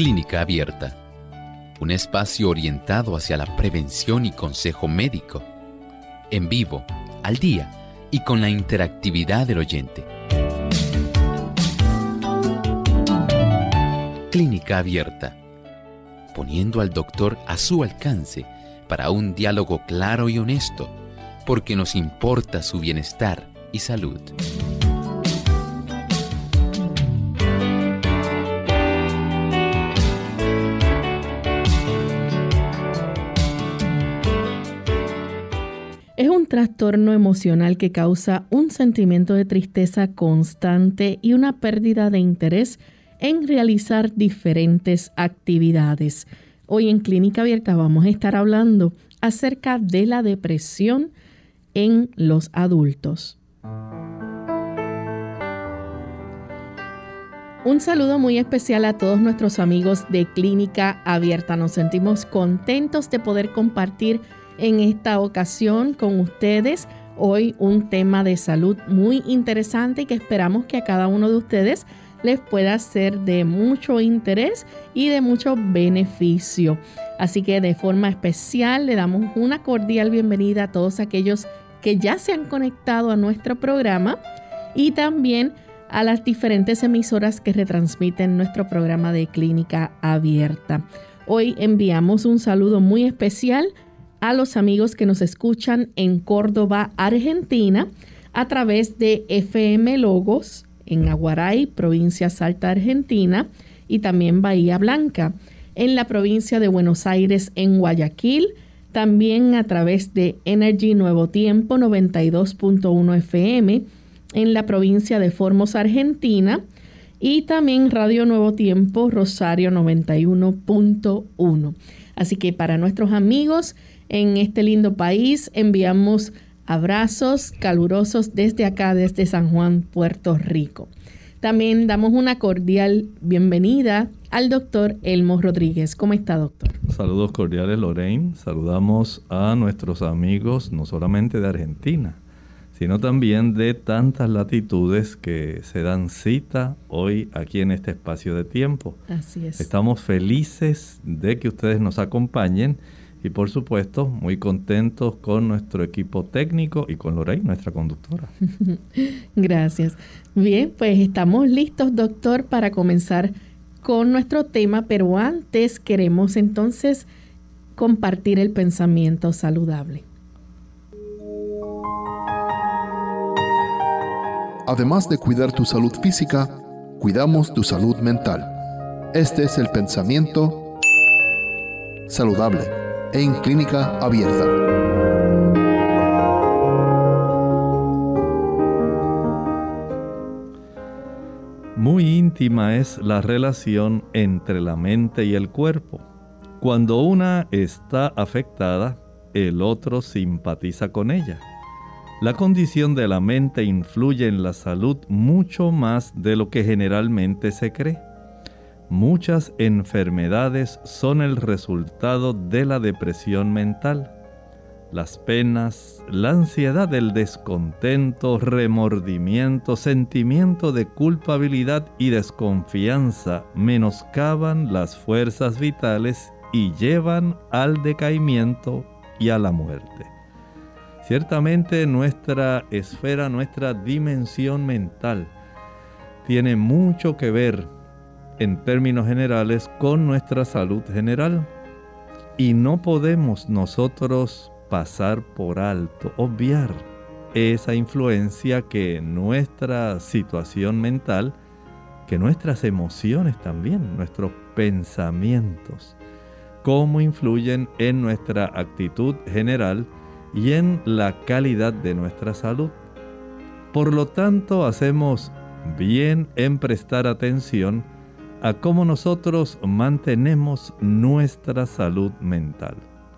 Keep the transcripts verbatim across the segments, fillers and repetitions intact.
Clínica Abierta, un espacio orientado hacia la prevención y consejo médico, en vivo, al día y con la interactividad del oyente. Clínica Abierta, poniendo al doctor a su alcance para un diálogo claro y honesto, porque nos importa su bienestar y salud. Es un trastorno emocional que causa un sentimiento de tristeza constante y una pérdida de interés en realizar diferentes actividades. Hoy en Clínica Abierta vamos a estar hablando acerca de la depresión en los adultos. Un saludo muy especial a todos nuestros amigos de Clínica Abierta. Nos sentimos contentos de poder compartir en esta ocasión con ustedes hoy un tema de salud muy interesante y que esperamos que a cada uno de ustedes les pueda ser de mucho interés y de mucho beneficio. Así que de forma especial le damos una cordial bienvenida a todos aquellos que ya se han conectado a nuestro programa y también a las diferentes emisoras que retransmiten nuestro programa de Clínica Abierta. Hoy enviamos un saludo muy especial a los amigos que nos escuchan en Córdoba, Argentina, a través de F M Logos, en Aguaray, provincia Salta, Argentina, y también Bahía Blanca, en la provincia de Buenos Aires, en Guayaquil, también a través de Energy Nuevo Tiempo noventa y dos punto uno F M, en la provincia de Formosa, Argentina, y también Radio Nuevo Tiempo Rosario noventa y uno punto uno. Así que para nuestros amigos en este lindo país enviamos abrazos calurosos desde acá, desde San Juan, Puerto Rico. También damos una cordial bienvenida al doctor Elmo Rodríguez. ¿Cómo está, doctor? Saludos cordiales, Lorraine. Saludamos a nuestros amigos no solamente de Argentina, sino también de tantas latitudes que se dan cita hoy aquí en este espacio de tiempo. Así es. Estamos felices de que ustedes nos acompañen y, por supuesto, muy contentos con nuestro equipo técnico y con Lorraine, nuestra conductora. Gracias. Bien, pues estamos listos, doctor, para comenzar con nuestro tema, pero antes queremos entonces compartir el pensamiento saludable. Además de cuidar tu salud física, cuidamos tu salud mental. Este es el pensamiento saludable en Clínica Abierta. Muy íntima es la relación entre la mente y el cuerpo. Cuando una está afectada, el otro simpatiza con ella. La condición de la mente influye en la salud mucho más de lo que generalmente se cree. Muchas enfermedades son el resultado de la depresión mental. Las penas, la ansiedad, el descontento, remordimiento, sentimiento de culpabilidad y desconfianza menoscaban las fuerzas vitales y llevan al decaimiento y a la muerte. Ciertamente nuestra esfera, nuestra dimensión mental tiene mucho que ver en términos generales con nuestra salud general y no podemos nosotros pasar por alto, obviar esa influencia que nuestra situación mental, que nuestras emociones también, nuestros pensamientos, cómo influyen en nuestra actitud general y en la calidad de nuestra salud. Por lo tanto, hacemos bien en prestar atención a cómo nosotros mantenemos nuestra salud mental.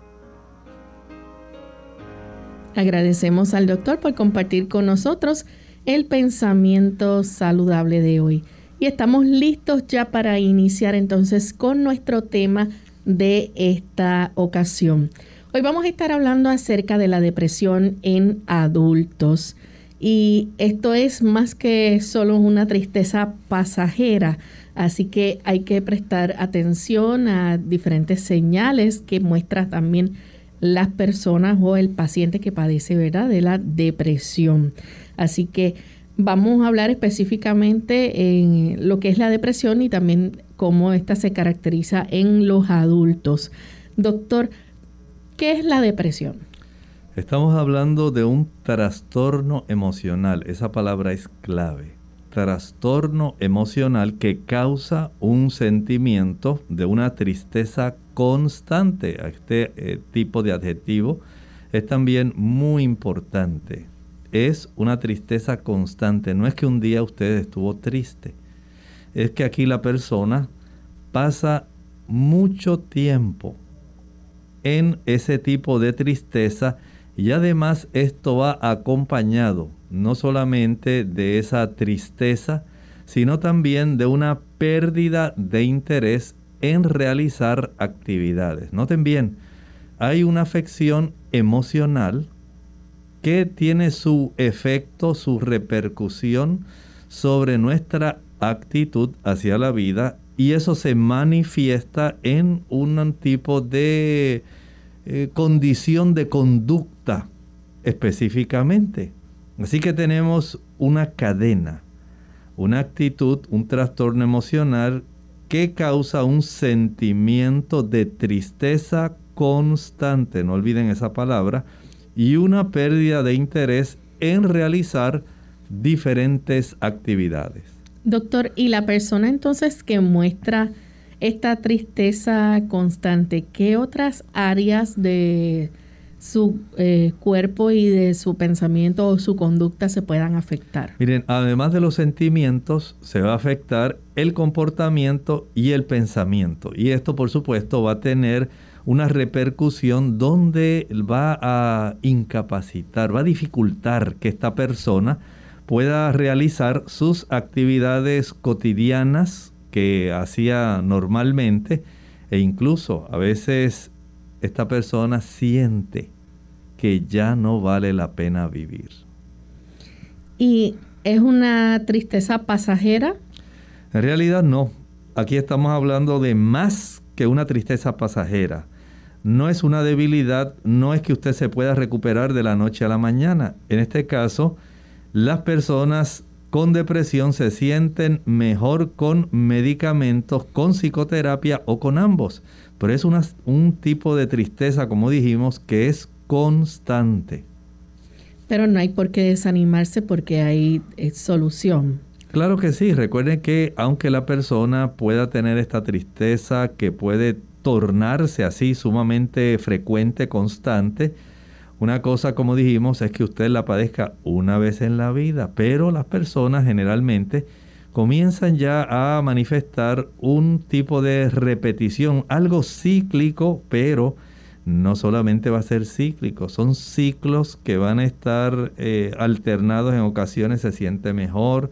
Agradecemos al doctor por compartir con nosotros el pensamiento saludable de hoy. Y estamos listos ya para iniciar entonces con nuestro tema de esta ocasión. Hoy vamos a estar hablando acerca de la depresión en adultos. Y esto es más que solo una tristeza pasajera. Así que hay que prestar atención a diferentes señales que muestran también las personas o el paciente que padece, ¿verdad?, de la depresión. Así que vamos a hablar específicamente en lo que es la depresión y también cómo esta se caracteriza en los adultos. Doctor, ¿qué es la depresión? Estamos hablando de un trastorno emocional. Esa palabra es clave. Trastorno emocional que causa un sentimiento de una tristeza constante. Este eh, tipo de adjetivo es también muy importante. Es una tristeza constante. No es que un día usted estuvo triste. Es que aquí la persona pasa mucho tiempo en ese tipo de tristeza y además esto va acompañado no solamente de esa tristeza, sino también de una pérdida de interés en realizar actividades. Noten bien, hay una afección emocional que tiene su efecto, su repercusión sobre nuestra actitud hacia la vida, y eso se manifiesta en un tipo de eh, condición de conducta específicamente. Así que tenemos una cadena, una actitud, un trastorno emocional que causa un sentimiento de tristeza constante, no olviden esa palabra, y una pérdida de interés en realizar diferentes actividades. Doctor, ¿y la persona entonces que muestra esta tristeza constante, qué otras áreas de su eh, cuerpo y de su pensamiento o su conducta se puedan afectar? Miren, además de los sentimientos, se va a afectar el comportamiento y el pensamiento. Y esto, por supuesto, va a tener una repercusión donde va a incapacitar, va a dificultar que esta persona pueda realizar sus actividades cotidianas que hacía normalmente, e incluso a veces esta persona siente que ya no vale la pena vivir. ¿Y es una tristeza pasajera? En realidad no. Aquí estamos hablando de más que una tristeza pasajera. No es una debilidad, no es que usted se pueda recuperar de la noche a la mañana. En este caso, las personas con depresión se sienten mejor con medicamentos, con psicoterapia o con ambos. Pero es una, un tipo de tristeza, como dijimos, que es constante. Pero no hay por qué desanimarse porque hay eh, solución. Claro que sí. Recuerden que aunque la persona pueda tener esta tristeza que puede tornarse así sumamente frecuente, constante, una cosa, como dijimos, es que usted la padezca una vez en la vida, pero las personas generalmente comienzan ya a manifestar un tipo de repetición, algo cíclico, pero no solamente va a ser cíclico, son ciclos que van a estar eh, alternados. En ocasiones se siente mejor,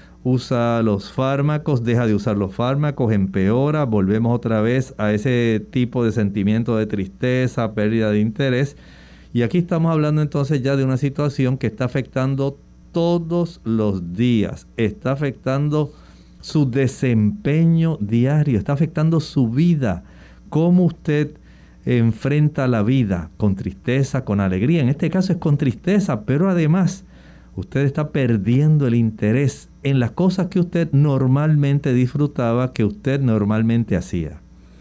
usa los fármacos, deja de usar los fármacos, empeora, volvemos otra vez a ese tipo de sentimiento de tristeza, pérdida de interés. Y aquí estamos hablando entonces ya de una situación que está afectando todos los días, está afectando su desempeño diario, está afectando su vida, cómo usted enfrenta la vida, con tristeza, con alegría. En este caso es con tristeza, pero además usted está perdiendo el interés en las cosas que usted normalmente disfrutaba, que usted normalmente hacía.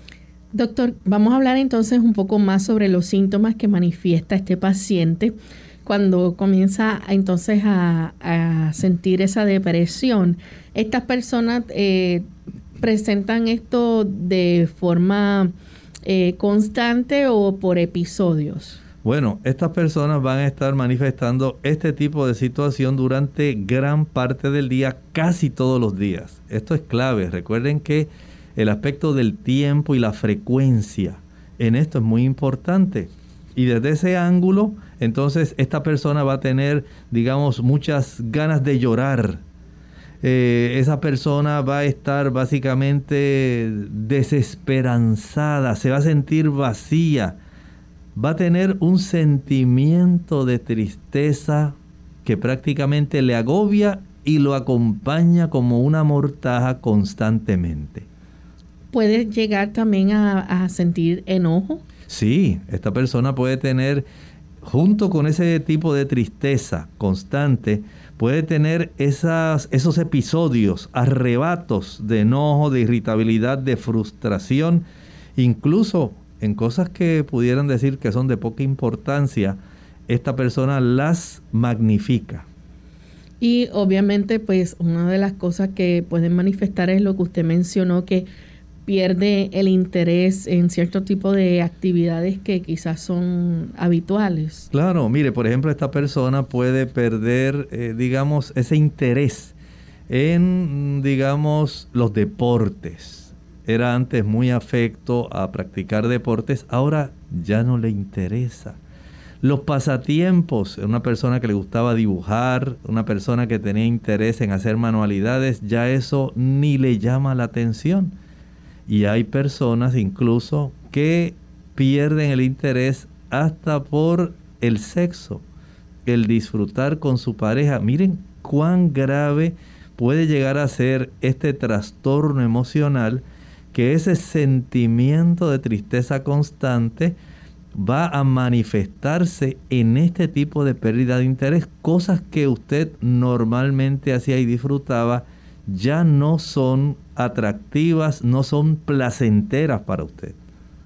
Doctor, vamos a hablar entonces un poco más sobre los síntomas que manifiesta este paciente cuando comienza entonces a, a sentir esa depresión. Estas personas eh, presentan esto de forma eh, constante o por episodios. Bueno, estas personas van a estar manifestando este tipo de situación durante gran parte del día, casi todos los días. Esto es clave. Recuerden que el aspecto del tiempo y la frecuencia en esto es muy importante. Y desde ese ángulo, entonces esta persona va a tener, digamos, muchas ganas de llorar. Eh, esa persona va a estar básicamente desesperanzada, se va a sentir vacía. Va a tener un sentimiento de tristeza que prácticamente le agobia y lo acompaña como una mortaja constantemente. ¿Puede llegar también a, a sentir enojo? Sí, esta persona puede tener, junto con ese tipo de tristeza constante, puede tener esas, esos episodios, arrebatos de enojo, de irritabilidad, de frustración, incluso en cosas que pudieran decir que son de poca importancia, esta persona las magnifica. Y obviamente, pues, una de las cosas que pueden manifestar es lo que usted mencionó, que pierde el interés en cierto tipo de actividades que quizás son habituales. Claro, mire, por ejemplo, esta persona puede perder, eh, digamos, ese interés en, digamos, los deportes. Era antes muy afecto a practicar deportes, ahora ya no le interesa. Los pasatiempos, una persona que le gustaba dibujar, una persona que tenía interés en hacer manualidades, ya eso ni le llama la atención. Y hay personas incluso que pierden el interés hasta por el sexo, el disfrutar con su pareja. Miren cuán grave puede llegar a ser este trastorno emocional, que ese sentimiento de tristeza constante va a manifestarse en este tipo de pérdida de interés. Cosas que usted normalmente hacía y disfrutaba ya no son atractivas, no son placenteras para usted.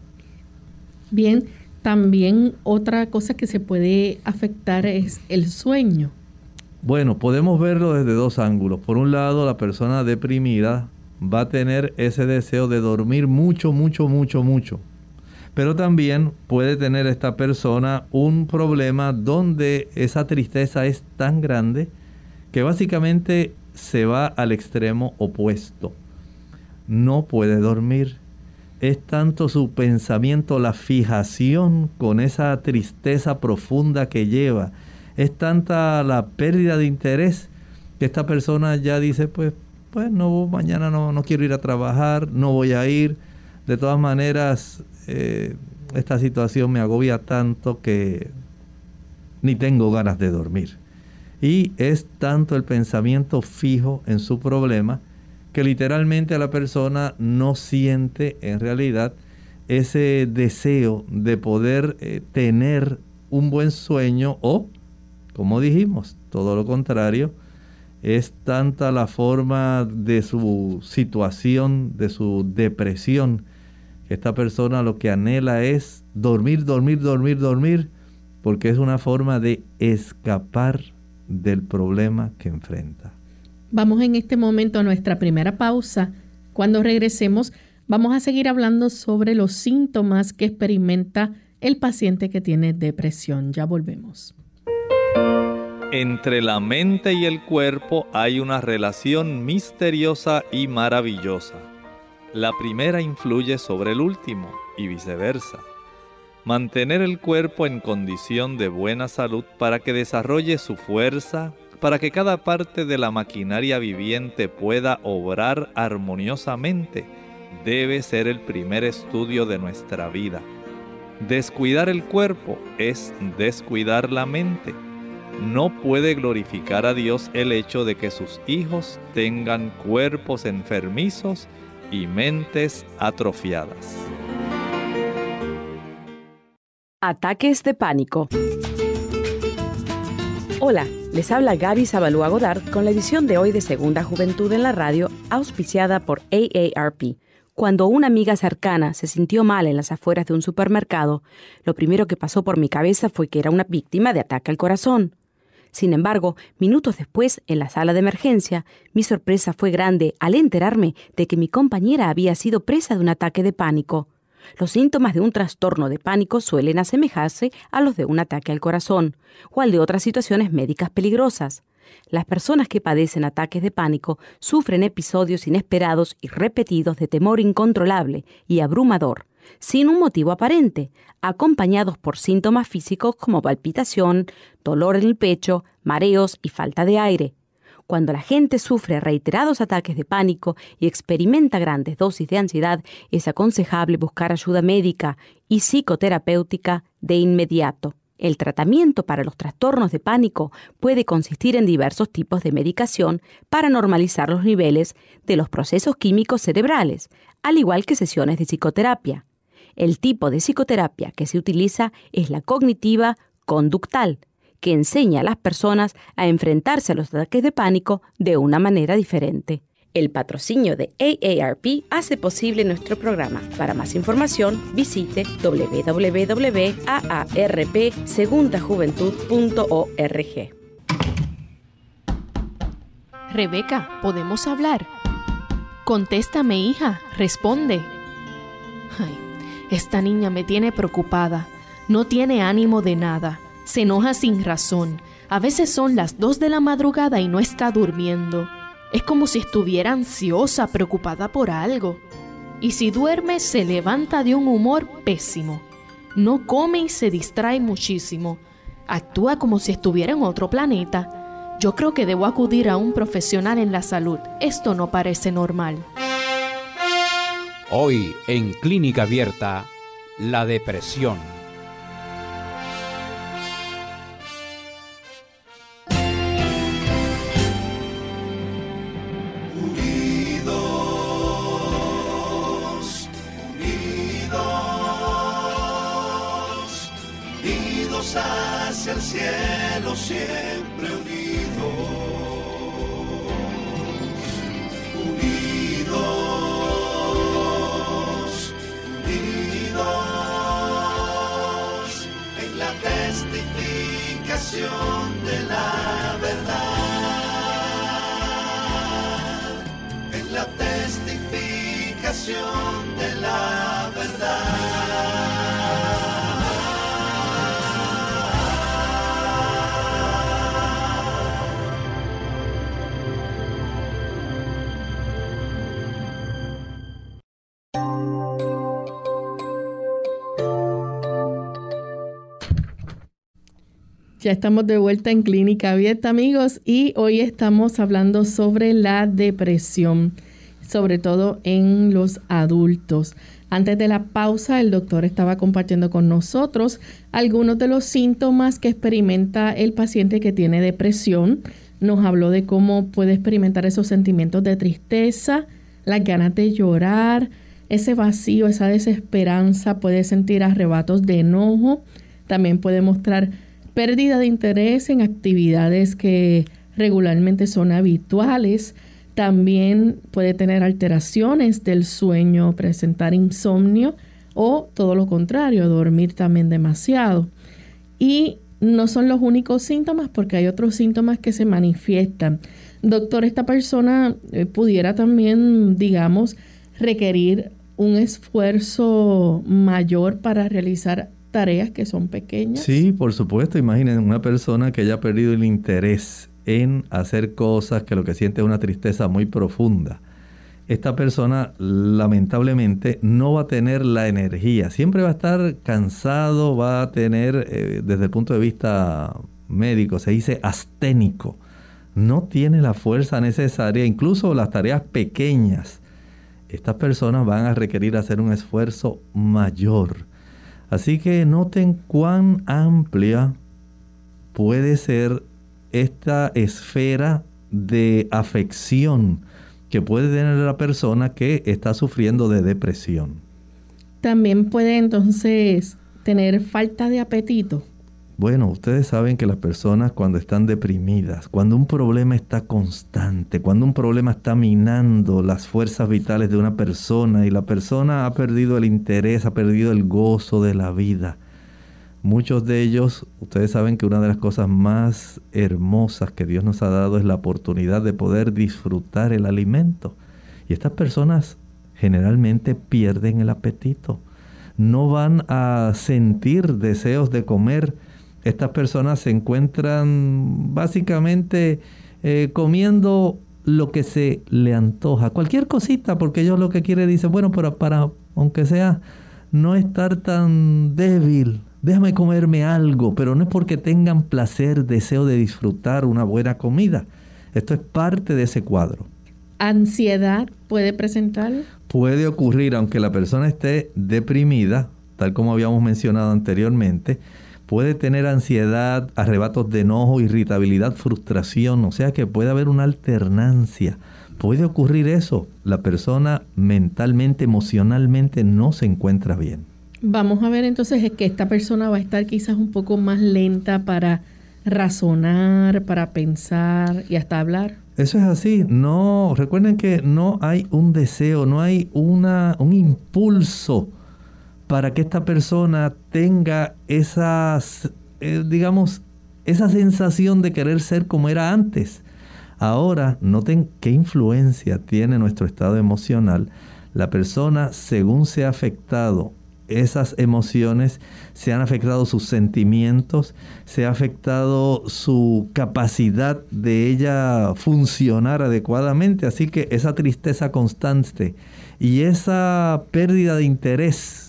Bien, también otra cosa que se puede afectar es el sueño. Bueno, podemos verlo desde dos ángulos. Por un lado, la persona deprimida va a tener ese deseo de dormir mucho, mucho, mucho, mucho. Pero también puede tener esta persona un problema donde esa tristeza es tan grande que básicamente se va al extremo opuesto. No puede dormir. Es tanto su pensamiento, la fijación con esa tristeza profunda que lleva. Es tanta la pérdida de interés que esta persona ya dice, pues, pues no, mañana no, no quiero ir a trabajar, no voy a ir. De todas maneras, eh, esta situación me agobia tanto que ni tengo ganas de dormir. Y es tanto el pensamiento fijo en su problema que literalmente a la persona no siente en realidad ese deseo de poder eh, tener un buen sueño o, como dijimos, todo lo contrario, es tanta la forma de su situación, de su depresión, que esta persona lo que anhela es dormir, dormir, dormir, dormir, porque es una forma de escapar del problema que enfrenta. Vamos en este momento a nuestra primera pausa. Cuando regresemos, vamos a seguir hablando sobre los síntomas que experimenta el paciente que tiene depresión. Ya volvemos. Entre la mente y el cuerpo hay una relación misteriosa y maravillosa. La primera influye sobre el último y viceversa. Mantener el cuerpo en condición de buena salud para que desarrolle su fuerza, para que cada parte de la maquinaria viviente pueda obrar armoniosamente, debe ser el primer estudio de nuestra vida. Descuidar el cuerpo es descuidar la mente. No puede glorificar a Dios el hecho de que sus hijos tengan cuerpos enfermizos y mentes atrofiadas. Ataques de pánico. Hola, les habla Gaby Zabalúa Godard con la edición de hoy de Segunda Juventud en la Radio, auspiciada por A A R P. Cuando una amiga cercana se sintió mal en las afueras de un supermercado, lo primero que pasó por mi cabeza fue que era una víctima de ataque al corazón. Sin embargo, minutos después, en la sala de emergencia, mi sorpresa fue grande al enterarme de que mi compañera había sido presa de un ataque de pánico. Los síntomas de un trastorno de pánico suelen asemejarse a los de un ataque al corazón o al de otras situaciones médicas peligrosas. Las personas que padecen ataques de pánico sufren episodios inesperados y repetidos de temor incontrolable y abrumador, sin un motivo aparente, acompañados por síntomas físicos como palpitación, dolor en el pecho, mareos y falta de aire. Cuando la gente sufre reiterados ataques de pánico y experimenta grandes dosis de ansiedad, es aconsejable buscar ayuda médica y psicoterapéutica de inmediato. El tratamiento para los trastornos de pánico puede consistir en diversos tipos de medicación para normalizar los niveles de los procesos químicos cerebrales, al igual que sesiones de psicoterapia. El tipo de psicoterapia que se utiliza es la cognitiva conductal, que enseña a las personas a enfrentarse a los ataques de pánico de una manera diferente. El patrocinio de A A R P hace posible nuestro programa. Para más información, visite doble u doble u doble u punto a a r p segunda juventud punto org. Rebeca, ¿podemos hablar? Contéstame, hija, responde. Ay, esta niña me tiene preocupada. No tiene ánimo de nada. Se enoja sin razón. A veces son las dos de la madrugada y no está durmiendo. Es como si estuviera ansiosa, preocupada por algo. Y si duerme, se levanta de un humor pésimo. No come y se distrae muchísimo. Actúa como si estuviera en otro planeta. Yo creo que debo acudir a un profesional en la salud. Esto no parece normal. Hoy en Clínica Abierta, la depresión. Hacia el cielo, siempre unidos, unidos, unidos, en la testificación de la verdad, en la testificación de la verdad. Ya estamos de vuelta en Clínica Abierta, amigos, y hoy estamos hablando sobre la depresión, sobre todo en los adultos. Antes de la pausa, el doctor estaba compartiendo con nosotros algunos de los síntomas que experimenta el paciente que tiene depresión. Nos habló de cómo puede experimentar esos sentimientos de tristeza, las ganas de llorar, ese vacío, esa desesperanza, puede sentir arrebatos de enojo, también puede mostrar pérdida de interés en actividades que regularmente son habituales. También puede tener alteraciones del sueño, presentar insomnio o todo lo contrario, dormir también demasiado. Y no son los únicos síntomas porque hay otros síntomas que se manifiestan. Doctor, esta persona eh, pudiera también, digamos, requerir un esfuerzo mayor para realizar tareas que son pequeñas. Sí, por supuesto. Imaginen una persona que haya perdido el interés en hacer cosas, que lo que siente es una tristeza muy profunda. Esta persona lamentablemente no va a tener la energía. Siempre va a estar cansado, va a tener, eh, desde el punto de vista médico, se dice asténico. No tiene la fuerza necesaria, incluso las tareas pequeñas. Estas personas van a requerir hacer un esfuerzo mayor. Así que noten cuán amplia puede ser esta esfera de afección que puede tener la persona que está sufriendo de depresión. También puede entonces tener falta de apetito. Bueno, ustedes saben que las personas cuando están deprimidas, cuando un problema está constante, cuando un problema está minando las fuerzas vitales de una persona y la persona ha perdido el interés, ha perdido el gozo de la vida. Muchos de ellos, ustedes saben que una de las cosas más hermosas que Dios nos ha dado es la oportunidad de poder disfrutar el alimento. Y estas personas generalmente pierden el apetito. No van a sentir deseos de comer. Estas personas se encuentran básicamente eh, comiendo lo que se le antoja. Cualquier cosita, porque ellos lo que quieren, dicen, bueno, pero para, aunque sea, no estar tan débil, déjame comerme algo, pero no es porque tengan placer, deseo de disfrutar una buena comida. Esto es parte de ese cuadro. ¿Ansiedad puede presentar? Puede ocurrir, aunque la persona esté deprimida, tal como habíamos mencionado anteriormente, puede tener ansiedad, arrebatos de enojo, irritabilidad, frustración, o sea que puede haber una alternancia. Puede ocurrir eso, la persona mentalmente, emocionalmente no se encuentra bien. Vamos a ver entonces que esta persona va a estar quizás un poco más lenta para razonar, para pensar y hasta hablar. Eso es así. No, recuerden que no hay un deseo, no hay una, un impulso para que esta persona tenga esas, eh, digamos, esa sensación de querer ser como era antes. Ahora, noten qué influencia tiene nuestro estado emocional. La persona, según se ha afectado esas emociones, se han afectado sus sentimientos, se ha afectado su capacidad de ella funcionar adecuadamente. Así que esa tristeza constante y esa pérdida de interés,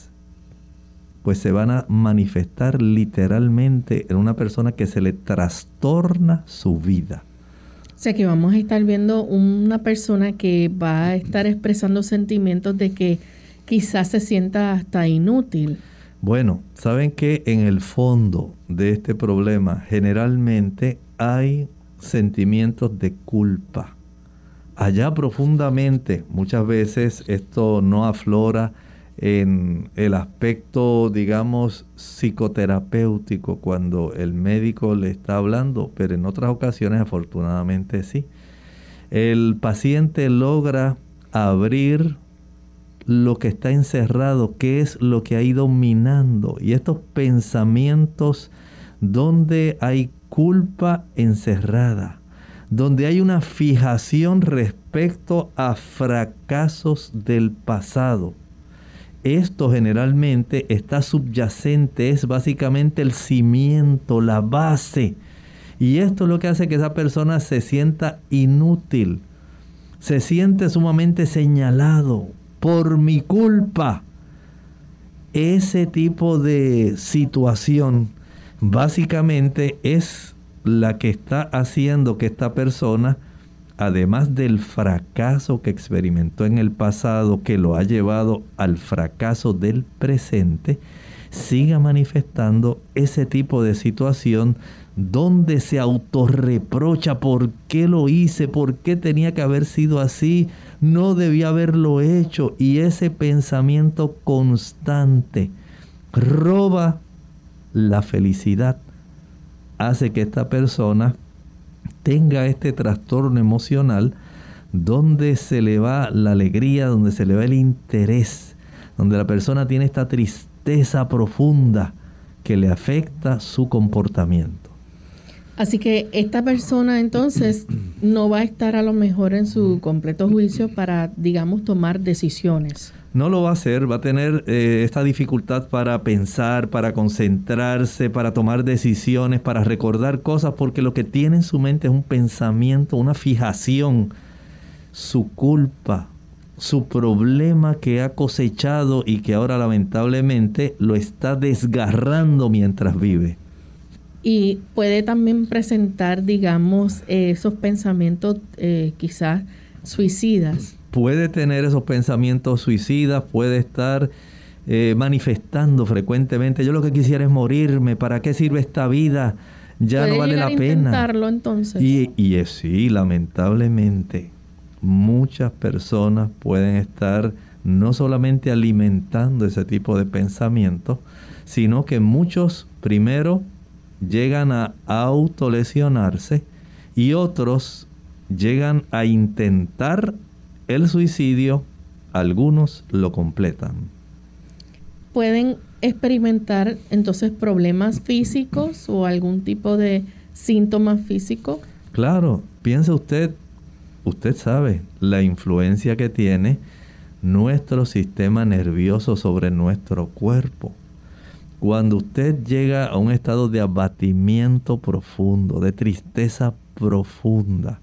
pues se van a manifestar literalmente en una persona que se le trastorna su vida. O sea que vamos a estar viendo una persona que va a estar expresando sentimientos de que quizás se sienta hasta inútil. Bueno, saben que en el fondo de este problema generalmente hay sentimientos de culpa. Allá profundamente, muchas veces esto no aflora en el aspecto, digamos, psicoterapéutico cuando el médico le está hablando, pero en otras ocasiones afortunadamente sí. El paciente logra abrir lo que está encerrado, qué es lo que ha ido minando, y estos pensamientos donde hay culpa encerrada, donde hay una fijación respecto a fracasos del pasado. Esto generalmente está subyacente, es básicamente el cimiento, la base. Y esto es lo que hace que esa persona se sienta inútil, se siente sumamente señalado por mi culpa. Ese tipo de situación básicamente es la que está haciendo que esta persona, además del fracaso que experimentó en el pasado, que lo ha llevado al fracaso del presente, siga manifestando ese tipo de situación donde se autorreprocha por qué lo hice, por qué tenía que haber sido así, no debía haberlo hecho. Y ese pensamiento constante roba la felicidad, hace que esta persona tenga este trastorno emocional donde se le va la alegría, donde se le va el interés, donde la persona tiene esta tristeza profunda que le afecta su comportamiento. Así que esta persona entonces no va a estar a lo mejor en su completo juicio para, digamos, tomar decisiones. No lo va a hacer, va a tener eh, esta dificultad para pensar, para concentrarse, para tomar decisiones, para recordar cosas, porque lo que tiene en su mente es un pensamiento, una fijación, su culpa, su problema que ha cosechado y que ahora lamentablemente lo está desgarrando mientras vive. Y puede también presentar, digamos, eh, esos pensamientos eh, quizás suicidas. Puede tener esos pensamientos suicidas, puede estar eh, manifestando frecuentemente, yo lo que quisiera es morirme, ¿para qué sirve esta vida? Ya no vale la pena. Puede intentarlo entonces. Y, y es, sí, lamentablemente, muchas personas pueden estar no solamente alimentando ese tipo de pensamientos, sino que muchos primero llegan a autolesionarse y otros llegan a intentar el suicidio, algunos lo completan. ¿Pueden experimentar entonces problemas físicos o algún tipo de síntomas físicos? Claro, piense usted, usted sabe la influencia que tiene nuestro sistema nervioso sobre nuestro cuerpo. Cuando usted llega a un estado de abatimiento profundo, de tristeza profunda,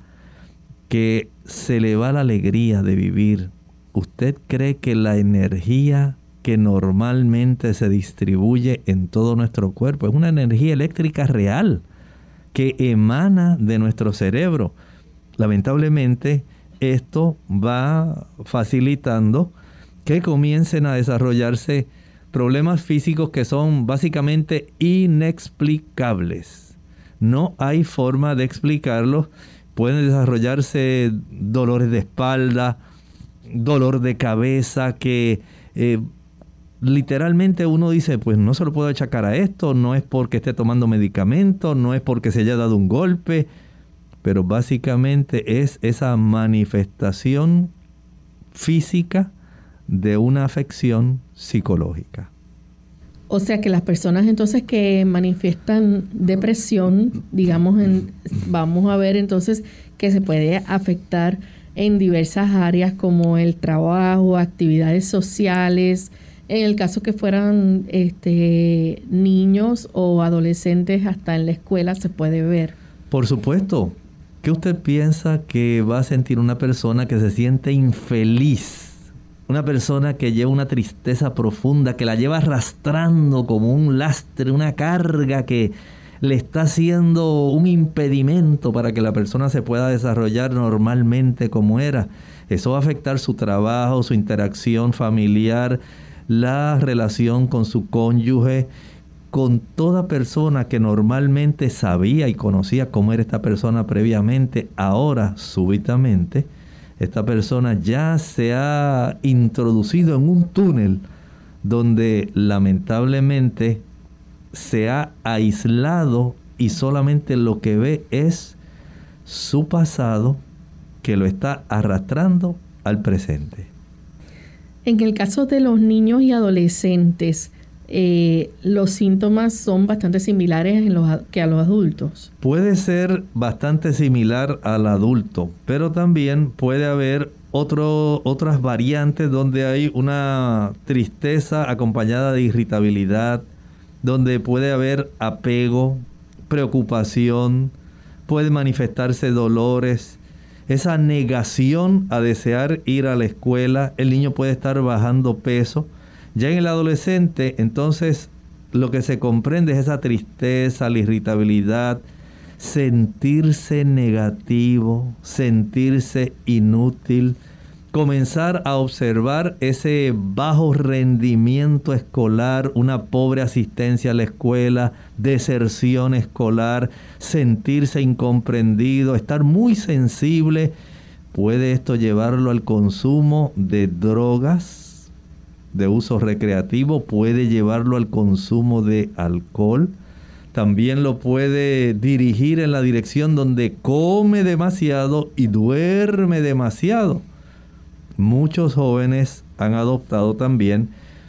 que se le va la alegría de vivir, ¿usted cree que la energía que normalmente se distribuye en todo nuestro cuerpo es una energía eléctrica real que emana de nuestro cerebro? Lamentablemente, esto va facilitando que comiencen a desarrollarse problemas físicos que son básicamente inexplicables. No hay forma de explicarlos. Pueden desarrollarse dolores de espalda, dolor de cabeza, que eh, literalmente uno dice, pues no se lo puedo achacar a esto, no es porque esté tomando medicamentos, no es porque se haya dado un golpe, pero básicamente es esa manifestación física de una afección psicológica. O sea que las personas entonces que manifiestan depresión, digamos, en, vamos a ver entonces que se puede afectar en diversas áreas como el trabajo, actividades sociales, en el caso que fueran este, niños o adolescentes, hasta en la escuela se puede ver. Por supuesto. ¿Qué usted piensa que va a sentir una persona que se siente infeliz? Una persona que lleva una tristeza profunda, que la lleva arrastrando como un lastre, una carga que le está haciendo un impedimento para que la persona se pueda desarrollar normalmente como era. Eso va a afectar su trabajo, su interacción familiar, la relación con su cónyuge, con toda persona que normalmente sabía y conocía cómo era esta persona previamente. Ahora, súbitamente, esta persona ya se ha introducido en un túnel donde lamentablemente se ha aislado y solamente lo que ve es su pasado que lo está arrastrando al presente. En el caso de los niños y adolescentes, eh, los síntomas son bastante similares en los, que a los adultos. Puede ser bastante similar al adulto, pero también puede haber otro, otras variantes donde hay una tristeza acompañada de irritabilidad, donde puede haber apego, preocupación, puede manifestarse dolores, esa negación a desear ir a la escuela. El niño puede estar bajando peso. Ya en el adolescente, entonces, lo que se comprende es esa tristeza, la irritabilidad, sentirse negativo, sentirse inútil, comenzar a observar ese bajo rendimiento escolar, una pobre asistencia a la escuela, deserción escolar, sentirse incomprendido, estar muy sensible. Puede esto llevarlo al consumo de drogas de uso recreativo, puede llevarlo al consumo de alcohol. También lo puede dirigir en la dirección donde come demasiado y duerme demasiado. Muchos jóvenes han adoptado también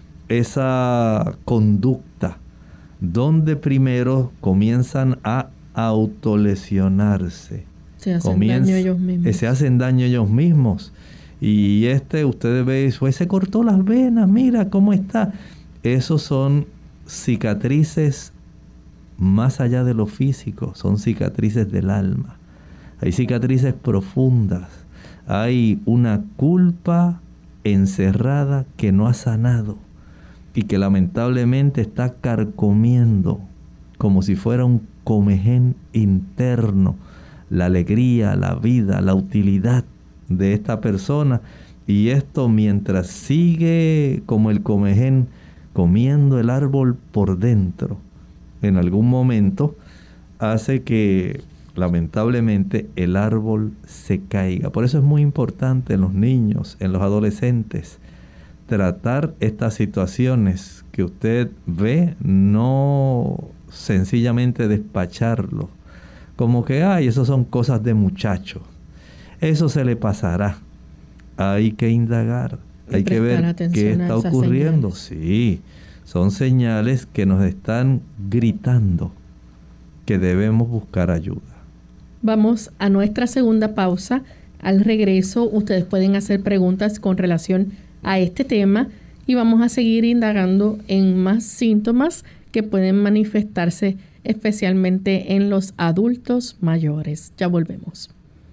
esa conducta donde primero comienzan a autolesionarse. Se hacen Comienza, daño ellos mismos. Se hacen daño ellos mismos. Y este, ustedes ven, pues se cortó las venas, mira cómo está. Esos son cicatrices más allá de lo físico, son cicatrices del alma. Hay cicatrices profundas. Hay una culpa encerrada que no ha sanado y que lamentablemente está carcomiendo como si fuera un comején interno la alegría, la vida, la utilidad de esta persona. Y esto, mientras sigue como el comején comiendo el árbol por dentro, en algún momento hace que lamentablemente el árbol se caiga. Por eso es muy importante en los niños, en los adolescentes, tratar estas situaciones que usted ve, no sencillamente despacharlo como que, ay, eso son cosas de muchacho, eso se le pasará. Hay que indagar, hay que ver qué está ocurriendo. Sí, son señales que nos están gritando que debemos buscar ayuda. Vamos a nuestra segunda pausa. Al regreso, ustedes pueden hacer preguntas con relación a este tema y vamos a seguir indagando en más síntomas que pueden manifestarse especialmente en los adultos mayores. Ya volvemos.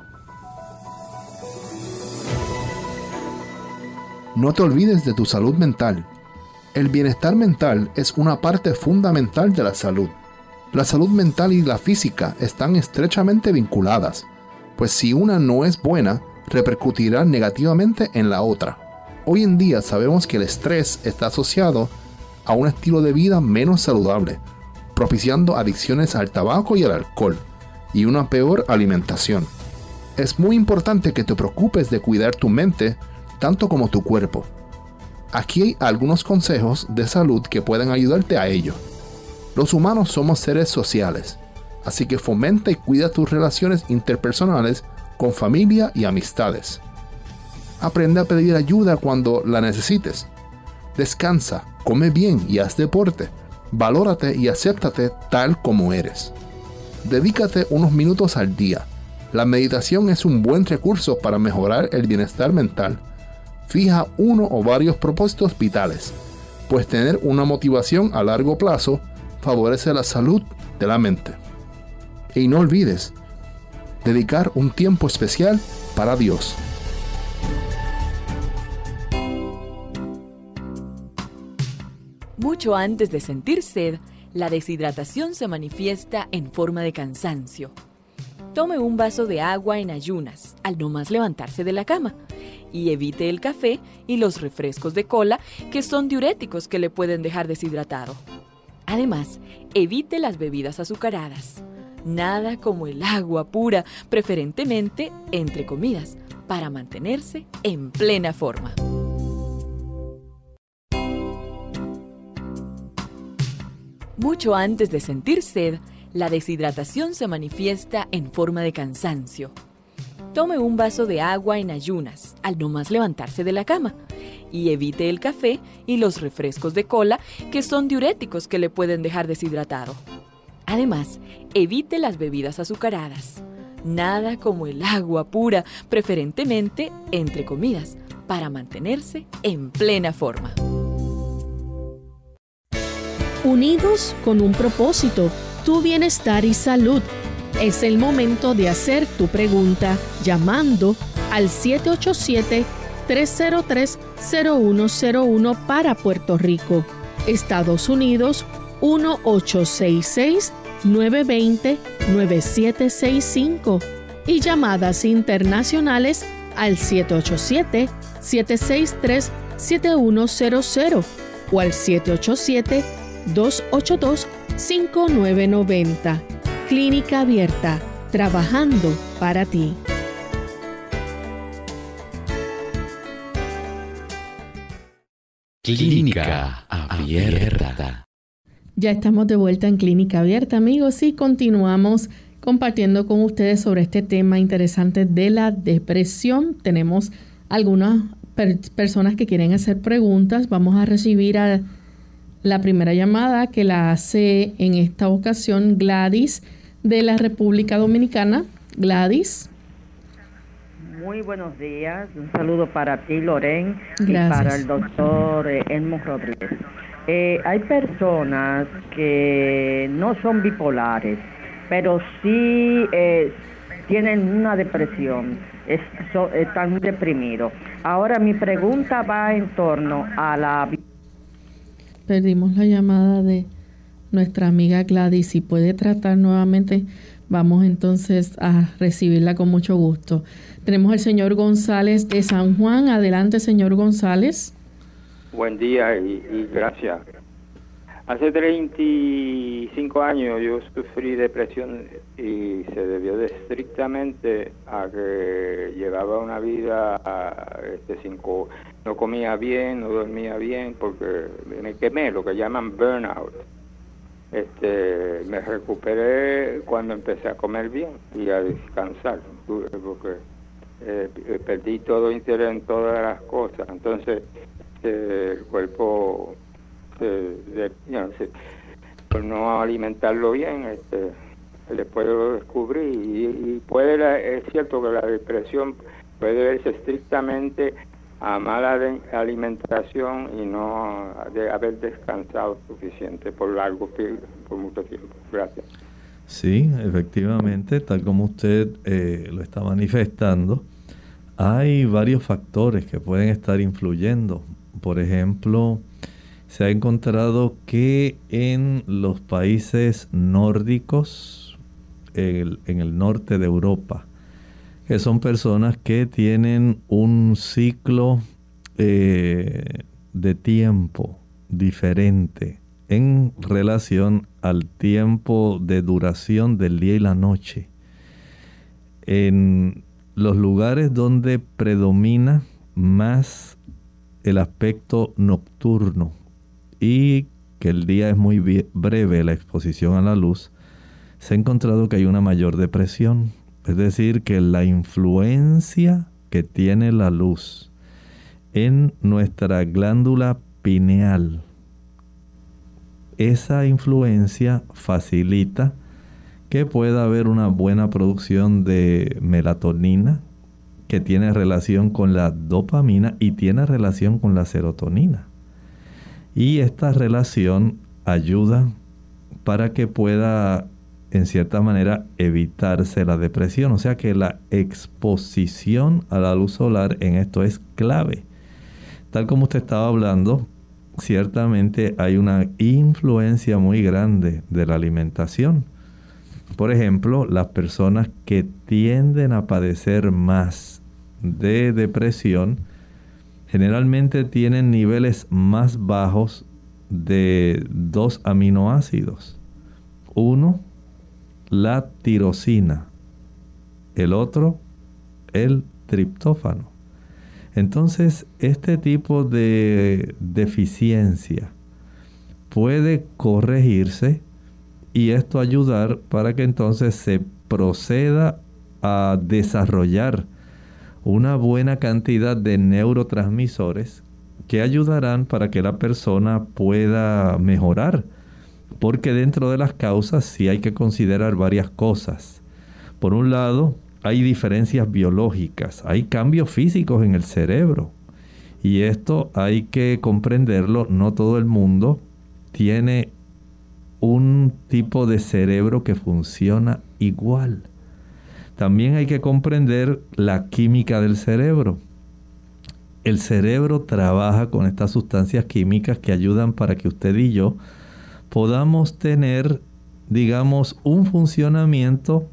No te olvides de tu salud mental. El bienestar mental es una parte fundamental de la salud. La salud mental y la física están estrechamente vinculadas, pues si una no es buena, repercutirá negativamente en la otra. Hoy en día sabemos que el estrés está asociado a un estilo de vida menos saludable, propiciando adicciones al tabaco y al alcohol, y una peor alimentación. Es muy importante que te preocupes de cuidar tu mente, tanto como tu cuerpo. Aquí hay algunos consejos de salud que pueden ayudarte a ello. Los humanos somos seres sociales, así que fomenta y cuida tus relaciones interpersonales con familia y amistades. Aprende a pedir ayuda cuando la necesites. Descansa, come bien y haz deporte. Valórate y acéptate tal como eres. Dedícate unos minutos al día. La meditación es un buen recurso para mejorar el bienestar mental. Fija uno o varios propósitos vitales, pues tener una motivación a largo plazo favorece la salud de la mente. Y no olvides, dedicar un tiempo especial para Dios. Mucho antes de sentir sed, la deshidratación se manifiesta en forma de cansancio. Tome un vaso de agua en ayunas, al no más levantarse de la cama, y evite el café y los refrescos de cola, que son diuréticos que le pueden dejar deshidratado. Además, evite las bebidas azucaradas. Nada como el agua pura, preferentemente entre comidas, para mantenerse en plena forma. Mucho antes de sentir sed, la deshidratación se manifiesta en forma de cansancio. Tome un vaso de agua en ayunas, al no más levantarse de la cama, y evite el café y los refrescos de cola, que son diuréticos que le pueden dejar deshidratado. Además, evite las bebidas azucaradas. Nada como el agua pura, preferentemente entre comidas, para mantenerse en plena forma. Unidos con un propósito, tu bienestar y salud. Es el momento de hacer tu pregunta llamando al siete ocho siete, tres cero tres, cero uno cero uno para Puerto Rico, Estados Unidos uno ocho seis seis, nueve dos cero, nueve siete seis cinco y llamadas internacionales al siete ocho siete, siete seis tres, siete uno cero cero o al siete ocho siete, dos ocho dos, cinco nueve nueve cero. Clínica Abierta, trabajando para ti. Clínica Abierta. Ya estamos de vuelta en Clínica Abierta, amigos, y continuamos compartiendo con ustedes sobre este tema interesante de la depresión. Tenemos algunas per- personas que quieren hacer preguntas. Vamos a recibir a la primera llamada, que la hace en esta ocasión Gladys de la República Dominicana. Gladys. Muy buenos días. Un saludo para ti, Loren, Gracias. Y para el doctor eh, Elmo Rodríguez. Eh, hay personas que no son bipolares, pero sí eh, tienen una depresión, es, so, están deprimidos. Ahora mi pregunta va en torno a la... Perdimos la llamada de nuestra amiga Gladys. Si puede tratar nuevamente, vamos entonces a recibirla con mucho gusto. Tenemos al señor González de San Juan. Adelante, señor González. Buen día y, y gracias. Hace treinta y cinco años yo sufrí depresión y se debió de estrictamente a que llevaba una vida este, sin co no comía bien, no dormía bien, porque me quemé, lo que llaman burnout. Este, me recuperé cuando empecé a comer bien y a descansar, porque eh, perdí todo interés en todas las cosas. Entonces eh, el cuerpo se, de, you know, se, por no alimentarlo bien, este, después lo descubrí y, y puede, es cierto que la depresión puede verse estrictamente a mala de alimentación y no de haber descansado suficiente por largo tiempo, por mucho tiempo. Gracias. Sí, efectivamente, tal como usted eh, lo está manifestando, hay varios factores que pueden estar influyendo. Por ejemplo, se ha encontrado que en los países nórdicos, el, en el norte de Europa, que son personas que tienen un ciclo eh, de tiempo diferente en relación al tiempo de duración del día y la noche. En los lugares donde predomina más el aspecto nocturno y que el día es muy breve, la exposición a la luz, se ha encontrado que hay una mayor depresión. Es decir, que la influencia que tiene la luz en nuestra glándula pineal, esa influencia facilita que pueda haber una buena producción de melatonina, que tiene relación con la dopamina y tiene relación con la serotonina. Y esta relación ayuda para que pueda, en cierta manera, evitarse la depresión. O sea que la exposición a la luz solar en esto es clave. Tal como usted estaba hablando, ciertamente hay una influencia muy grande de la alimentación. Por ejemplo, las personas que tienden a padecer más de depresión generalmente tienen niveles más bajos de dos aminoácidos. Uno, la tirosina. El otro, el triptófano. Entonces, este tipo de deficiencia puede corregirse y esto ayudar para que entonces se proceda a desarrollar una buena cantidad de neurotransmisores que ayudarán para que la persona pueda mejorar. Porque dentro de las causas sí hay que considerar varias cosas. Por un lado, hay diferencias biológicas, hay cambios físicos en el cerebro. Y esto hay que comprenderlo, no todo el mundo tiene un tipo de cerebro que funciona igual. También hay que comprender la química del cerebro. El cerebro trabaja con estas sustancias químicas que ayudan para que usted y yo podamos tener, digamos, un funcionamiento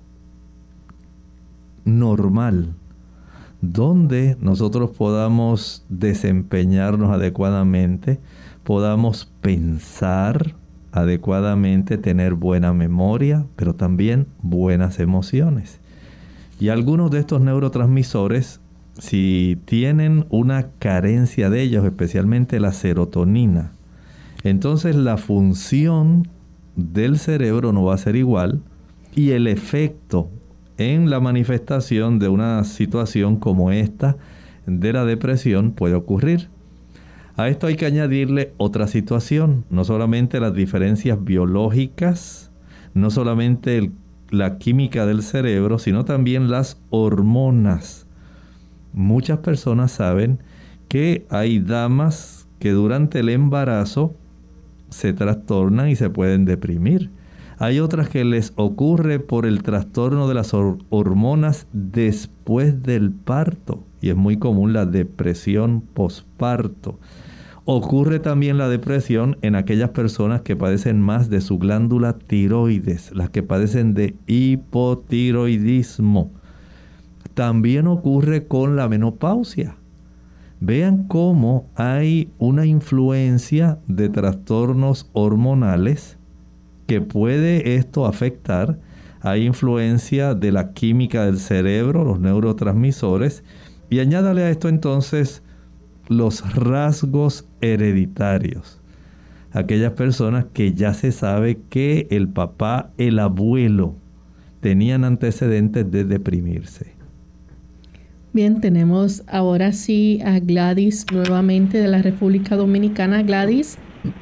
normal, donde nosotros podamos desempeñarnos adecuadamente, podamos pensar adecuadamente, tener buena memoria, pero también buenas emociones. Y algunos de estos neurotransmisores, si tienen una carencia de ellos, especialmente la serotonina, entonces la función del cerebro no va a ser igual y el efecto en la manifestación de una situación como esta de la depresión puede ocurrir. A esto hay que añadirle otra situación, no solamente las diferencias biológicas, no solamente el, la química del cerebro, sino también las hormonas. Muchas personas saben que hay damas que durante el embarazo se trastornan y se pueden deprimir. Hay otras que les ocurre por el trastorno de las hormonas después del parto. Y es muy común la depresión posparto. Ocurre también la depresión en aquellas personas que padecen más de su glándula tiroides, las que padecen de hipotiroidismo. También ocurre con la menopausia. Vean cómo hay una influencia de trastornos hormonales que puede esto afectar. Hay influencia de la química del cerebro, los neurotransmisores, y añádale a esto entonces los rasgos hereditarios. Aquellas personas que ya se sabe que el papá, el abuelo, tenían antecedentes de deprimirse. Bien, tenemos ahora sí a Gladys nuevamente de la República Dominicana. Gladys.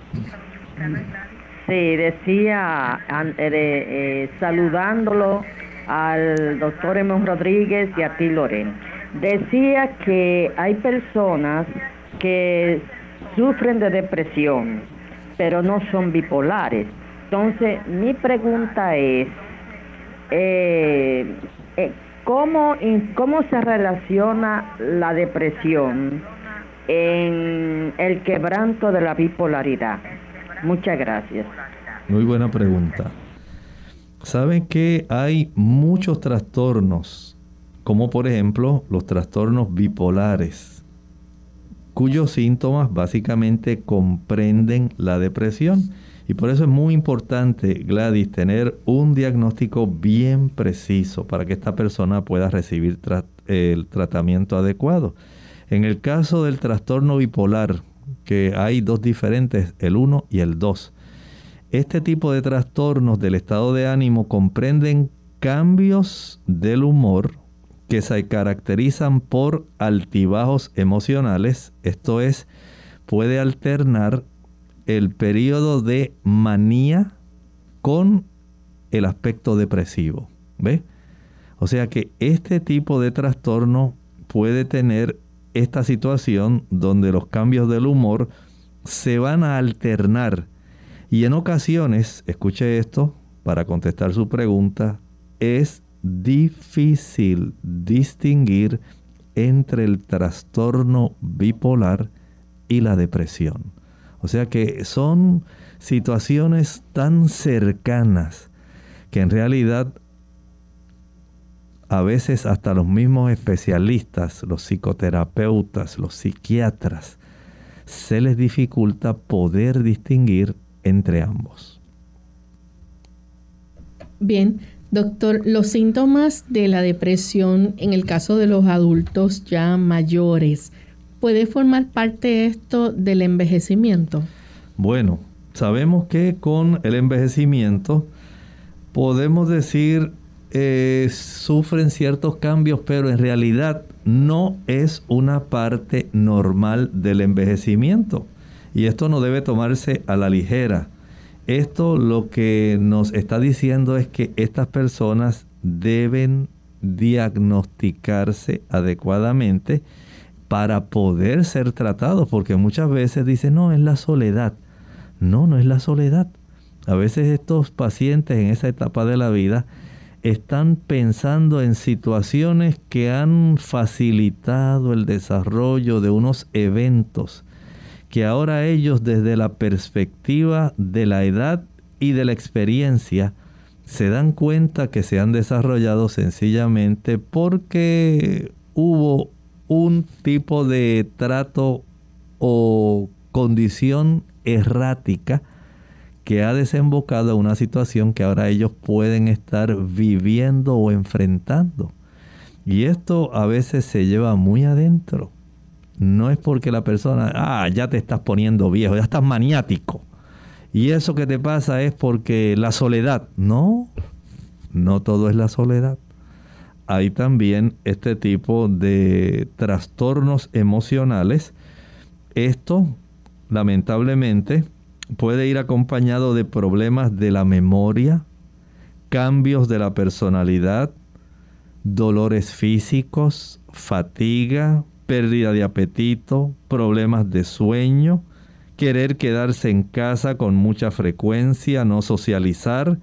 Sí, decía, eh, eh, saludándolo al doctor Emos Rodríguez y a ti, Loren. Decía que hay personas que sufren de depresión, pero no son bipolares. Entonces, mi pregunta es, eh, eh, ¿cómo, ¿cómo se relaciona la depresión en el quebranto de la bipolaridad? Muchas gracias. Muy buena pregunta. Saben que hay muchos trastornos, como por ejemplo los trastornos bipolares, cuyos síntomas básicamente comprenden la depresión. Y por eso es muy importante, Gladys, tener un diagnóstico bien preciso para que esta persona pueda recibir tra- el tratamiento adecuado. En el caso del trastorno bipolar, que hay dos diferentes, el uno y el dos. Este tipo de trastornos del estado de ánimo comprenden cambios del humor que se caracterizan por altibajos emocionales. Esto es, puede alternar el periodo de manía con el aspecto depresivo. ¿Ve? O sea que este tipo de trastorno puede tener esta situación donde los cambios del humor se van a alternar. Y en ocasiones, escuche esto para contestar su pregunta, es difícil distinguir entre el trastorno bipolar y la depresión. O sea que son situaciones tan cercanas que en realidad a veces hasta los mismos especialistas, los psicoterapeutas, los psiquiatras, se les dificulta poder distinguir entre ambos. Bien, doctor, los síntomas de la depresión en el caso de los adultos ya mayores, ¿puede formar parte esto del envejecimiento? Bueno, sabemos que con el envejecimiento podemos decir eh, sufren ciertos cambios, pero en realidad no es una parte normal del envejecimiento. Y esto no debe tomarse a la ligera. Esto lo que nos está diciendo es que estas personas deben diagnosticarse adecuadamente para poder ser tratados, porque muchas veces dicen, no, es la soledad. No, no es la soledad. A veces estos pacientes en esa etapa de la vida están pensando en situaciones que han facilitado el desarrollo de unos eventos que ahora ellos, desde la perspectiva de la edad y de la experiencia, se dan cuenta que se han desarrollado sencillamente porque hubo un tipo de trato o condición errática que ha desembocado en una situación que ahora ellos pueden estar viviendo o enfrentando. Y esto a veces se lleva muy adentro. No es porque la persona, ah, ya te estás poniendo viejo, ya estás maniático. Y eso que te pasa es porque la soledad. No, no todo es la soledad. Hay también este tipo de trastornos emocionales. Esto, lamentablemente, puede ir acompañado de problemas de la memoria, cambios de la personalidad, dolores físicos, fatiga, pérdida de apetito, problemas de sueño, querer quedarse en casa con mucha frecuencia, no socializar,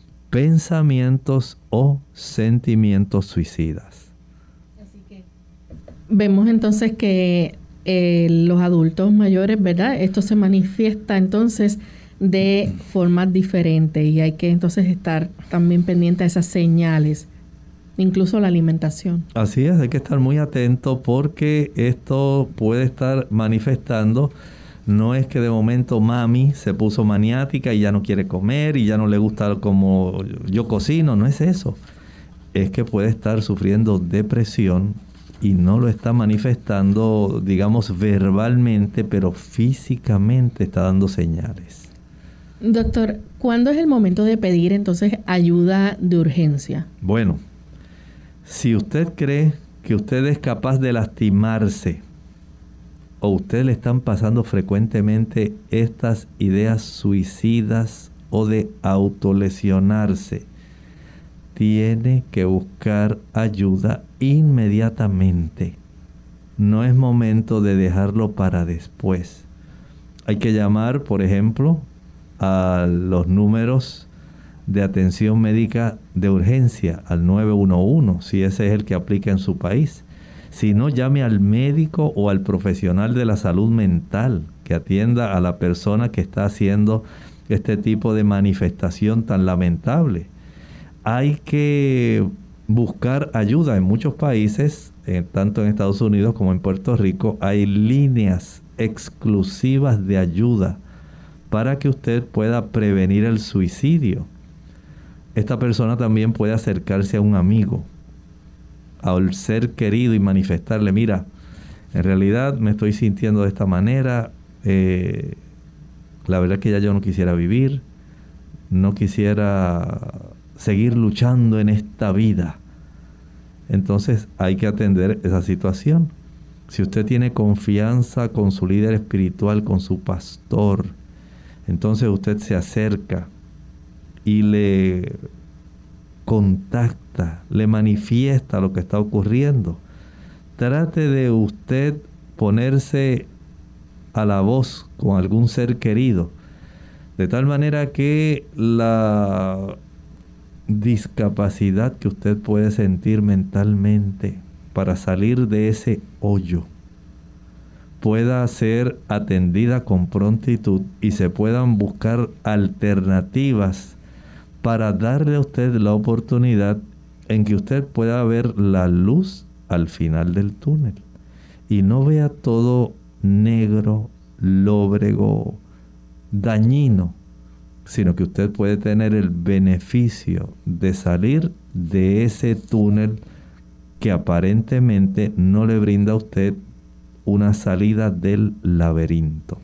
pensamientos o sentimientos suicidas. Así que vemos entonces que eh, los adultos mayores, ¿verdad? Esto se manifiesta entonces de formas diferentes y hay que entonces estar también pendiente a esas señales. Incluso la alimentación. Así es, hay que estar muy atento porque esto puede estar manifestando. No es que de momento mami se puso maniática y ya no quiere comer y ya no le gusta como yo cocino. No es eso. Es que puede estar sufriendo depresión y no lo está manifestando, digamos, verbalmente, pero físicamente está dando señales. Doctor, ¿cuándo es el momento de pedir entonces ayuda de urgencia? Bueno, si usted cree que usted es capaz de lastimarse o usted le están pasando frecuentemente estas ideas suicidas o de autolesionarse, tiene que buscar ayuda inmediatamente. No es momento de dejarlo para después. Hay que llamar, por ejemplo, a los números de atención médica de urgencia, al nueve uno uno, si ese es el que aplica en su país. Si no, llame al médico o al profesional de la salud mental que atienda a la persona que está haciendo este tipo de manifestación tan lamentable. Hay que buscar ayuda. En muchos países, eh, tanto en Estados Unidos como en Puerto Rico, hay líneas exclusivas de ayuda para que usted pueda prevenir el suicidio. Esta persona también puede acercarse a un amigo, al ser querido, y manifestarle: mira, en realidad me estoy sintiendo de esta manera, eh, la verdad es que ya yo no quisiera vivir, no quisiera seguir luchando en esta vida. Entonces hay que atender esa situación. Si usted tiene confianza con su líder espiritual, con su pastor, entonces usted se acerca y le contacta, le manifiesta lo que está ocurriendo. Trate de usted ponerse a la voz con algún ser querido, de tal manera que la discapacidad que usted puede sentir mentalmente para salir de ese hoyo pueda ser atendida con prontitud y se puedan buscar alternativas para darle a usted la oportunidad en que usted pueda ver la luz al final del túnel y no vea todo negro, lóbrego, dañino, sino que usted puede tener el beneficio de salir de ese túnel que aparentemente no le brinda a usted una salida del laberinto.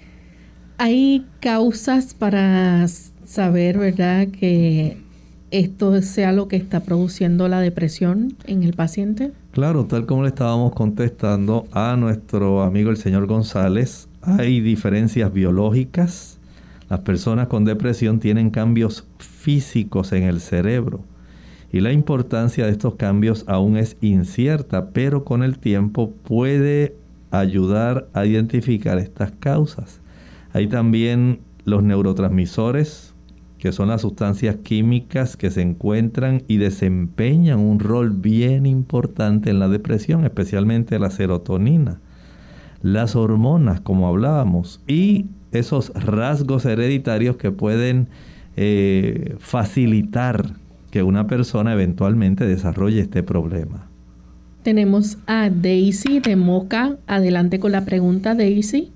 ¿Hay causas para saber, verdad, que esto sea lo que está produciendo la depresión en el paciente? Claro, tal como le estábamos contestando a nuestro amigo el señor González, hay diferencias biológicas. Las personas con depresión tienen cambios físicos en el cerebro y la importancia de estos cambios aún es incierta, pero con el tiempo puede ayudar a identificar estas causas. Hay también los neurotransmisores, que son las sustancias químicas que se encuentran y desempeñan un rol bien importante en la depresión, especialmente la serotonina, las hormonas, como hablábamos, y esos rasgos hereditarios que pueden eh, facilitar que una persona eventualmente desarrolle este problema. Tenemos a Daisy de Moca. Adelante con la pregunta, Daisy.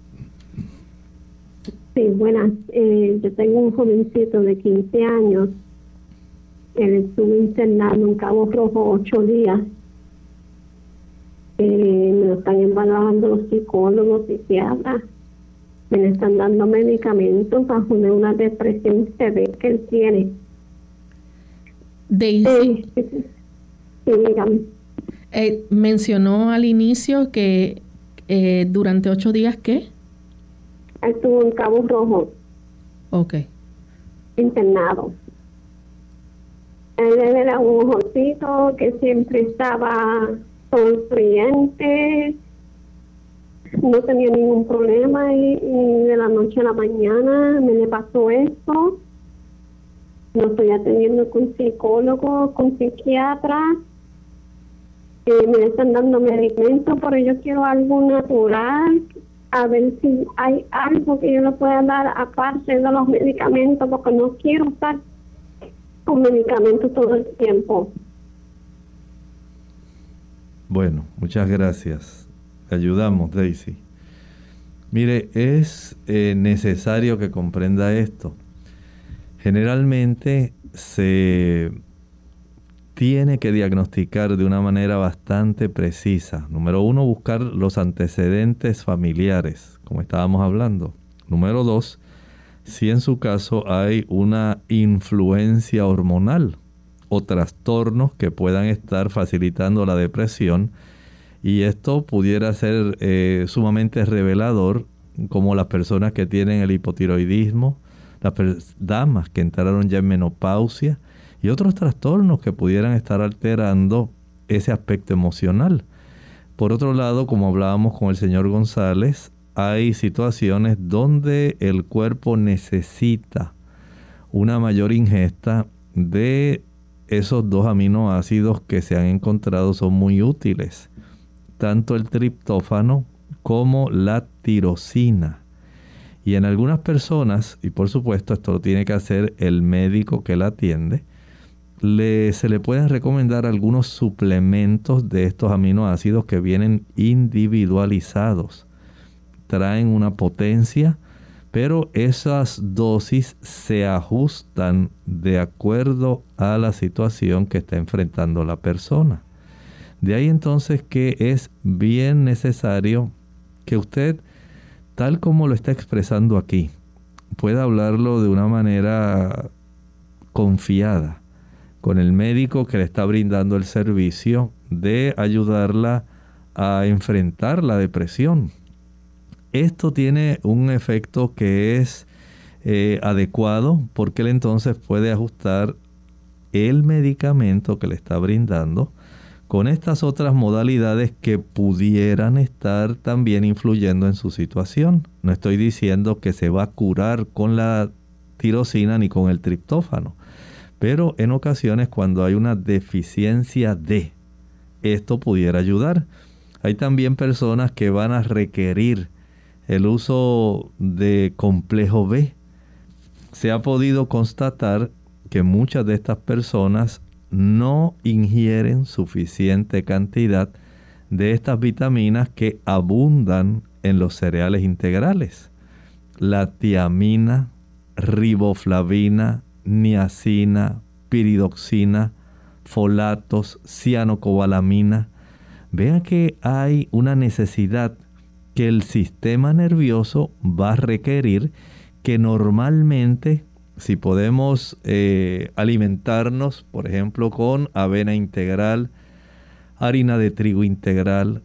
Sí, buenas. Eh, yo tengo un jovencito de quince años. Él estuvo internado en Cabo Rojo ocho días. Eh, me lo están evaluando los psicólogos, psiquiatras. Me le están dando medicamentos bajo una depresión severa que él tiene. Daisy, eh, sí, dígame. Eh, mencionó al inicio que eh, durante ocho días, ¿qué? Estuvo en Cabo Rojo. Ok. Internado. Él era un jovencito que siempre estaba sonriente, no tenía ningún problema y, y de la noche a la mañana me le pasó esto. Lo estoy atendiendo con psicólogo, con psiquiatra. Eh, me están dando medicamentos, pero yo quiero algo natural, a ver si hay algo que yo le pueda dar aparte de los medicamentos, porque no quiero estar con medicamentos todo el tiempo. Bueno, muchas gracias. Te ayudamos, Daisy. Mire, es eh, necesario que comprenda esto. Generalmente se tiene que diagnosticar de una manera bastante precisa. Número uno, buscar los antecedentes familiares, como estábamos hablando. Número dos, si en su caso hay una influencia hormonal o trastornos que puedan estar facilitando la depresión, y esto pudiera ser eh, sumamente revelador, como las personas que tienen el hipotiroidismo, las damas que entraron ya en menopausia y otros trastornos que pudieran estar alterando ese aspecto emocional. Por otro lado, como hablábamos con el señor González, hay situaciones donde el cuerpo necesita una mayor ingesta de esos dos aminoácidos que se han encontrado son muy útiles, tanto el triptófano como la tirosina. Y en algunas personas, y por supuesto esto lo tiene que hacer el médico que la atiende, le, se le pueden recomendar algunos suplementos de estos aminoácidos que vienen individualizados. Traen una potencia, pero esas dosis se ajustan de acuerdo a la situación que está enfrentando la persona. De ahí entonces que es bien necesario que usted, tal como lo está expresando aquí, pueda hablarlo de una manera confiada con el médico que le está brindando el servicio de ayudarla a enfrentar la depresión. Esto tiene un efecto que es eh, adecuado, porque él entonces puede ajustar el medicamento que le está brindando con estas otras modalidades que pudieran estar también influyendo en su situación. No estoy diciendo que se va a curar con la tirosina ni con el triptófano, pero en ocasiones cuando hay una deficiencia de, esto pudiera ayudar. Hay también personas que van a requerir el uso de complejo B. Se ha podido constatar que muchas de estas personas no ingieren suficiente cantidad de estas vitaminas que abundan en los cereales integrales. La tiamina, riboflavina, niacina, piridoxina, folatos, cianocobalamina. Vean que hay una necesidad que el sistema nervioso va a requerir, que normalmente, si podemos eh, alimentarnos, por ejemplo, con avena integral, harina de trigo integral,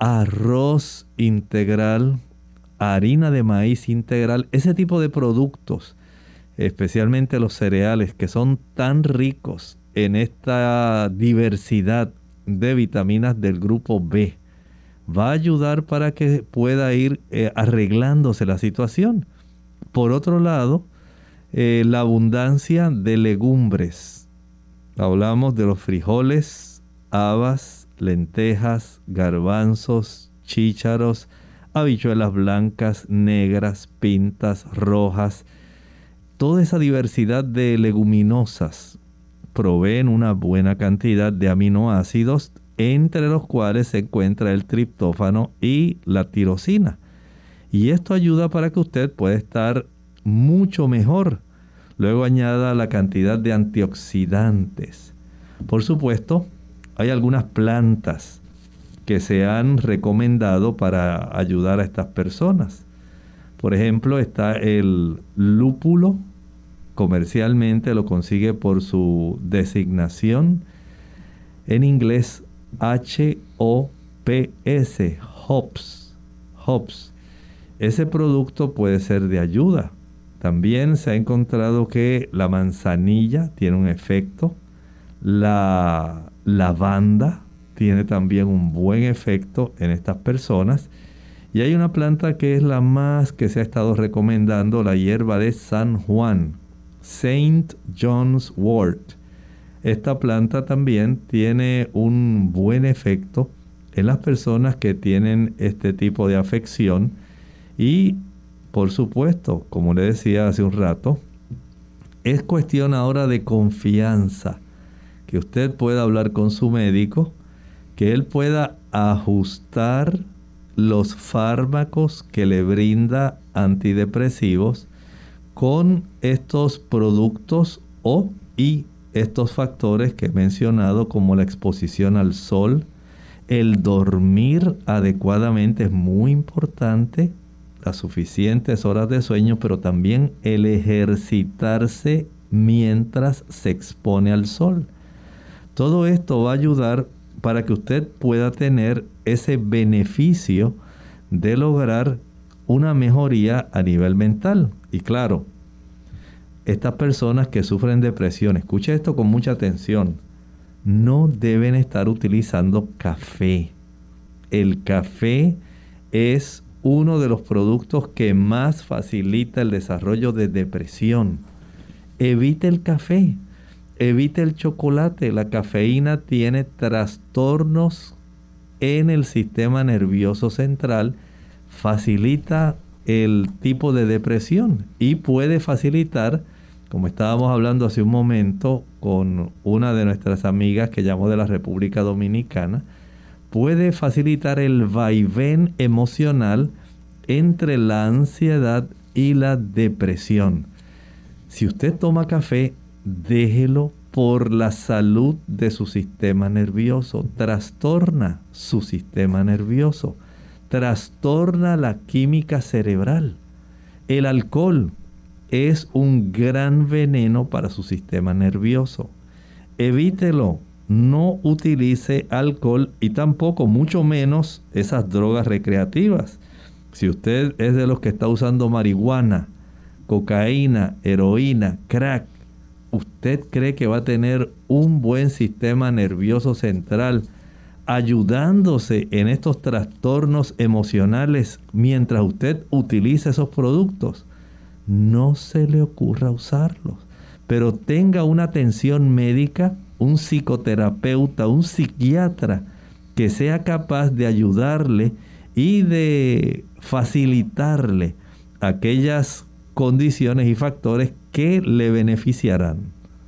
arroz integral, harina de maíz integral, ese tipo de productos, especialmente los cereales, que son tan ricos en esta diversidad de vitaminas del grupo B, va a ayudar para que pueda ir eh, arreglándose la situación. Por otro lado, Eh, la abundancia de legumbres. Hablamos de los frijoles, habas, lentejas, garbanzos, chícharos, habichuelas blancas, negras, pintas, rojas. Toda esa diversidad de leguminosas proveen una buena cantidad de aminoácidos, entre los cuales se encuentra el triptófano y la tirosina. Y esto ayuda para que usted pueda estar mucho mejor. Luego añada la cantidad de antioxidantes. Por supuesto, hay algunas plantas que se han recomendado para ayudar a estas personas. Por ejemplo, está el lúpulo. Comercialmente lo consigue por su designación en inglés H O P S, hops, hops. Ese producto puede ser de ayuda. También se ha encontrado que la manzanilla tiene un efecto. La lavanda tiene también un buen efecto en estas personas. Y hay una planta que es la más que se ha estado recomendando, la hierba de San Juan, Saint John's wort. Esta planta también tiene un buen efecto en las personas que tienen este tipo de afección. Y por supuesto, como le decía hace un rato, es cuestión ahora de confianza, que usted pueda hablar con su médico, que él pueda ajustar los fármacos que le brinda antidepresivos con estos productos o y estos factores que he mencionado, como la exposición al sol, el dormir adecuadamente es muy importante, las suficientes horas de sueño, pero también el ejercitarse mientras se expone al sol. Todo esto va a ayudar para que usted pueda tener ese beneficio de lograr una mejoría a nivel mental. Y claro, estas personas que sufren depresión, escuche esto con mucha atención, no deben estar utilizando café. El café es uno de los productos que más facilita el desarrollo de depresión. Evite el café, evite el chocolate. La cafeína tiene trastornos en el sistema nervioso central, facilita el tipo de depresión y puede facilitar, como estábamos hablando hace un momento, con una de nuestras amigas que llamó de la República Dominicana, puede facilitar el vaivén emocional entre la ansiedad y la depresión. Si usted toma café, déjelo por la salud de su sistema nervioso. Trastorna su sistema nervioso. Trastorna la química cerebral. El alcohol es un gran veneno para su sistema nervioso. Evítelo. No utilice alcohol y tampoco, mucho menos, esas drogas recreativas. Si usted es de los que está usando marihuana, cocaína, heroína, crack, ¿usted cree que va a tener un buen sistema nervioso central ayudándose en estos trastornos emocionales mientras usted utiliza esos productos? No se le ocurra usarlos, pero tenga una atención médica, un psicoterapeuta, un psiquiatra que sea capaz de ayudarle y de facilitarle aquellas condiciones y factores que le beneficiarán.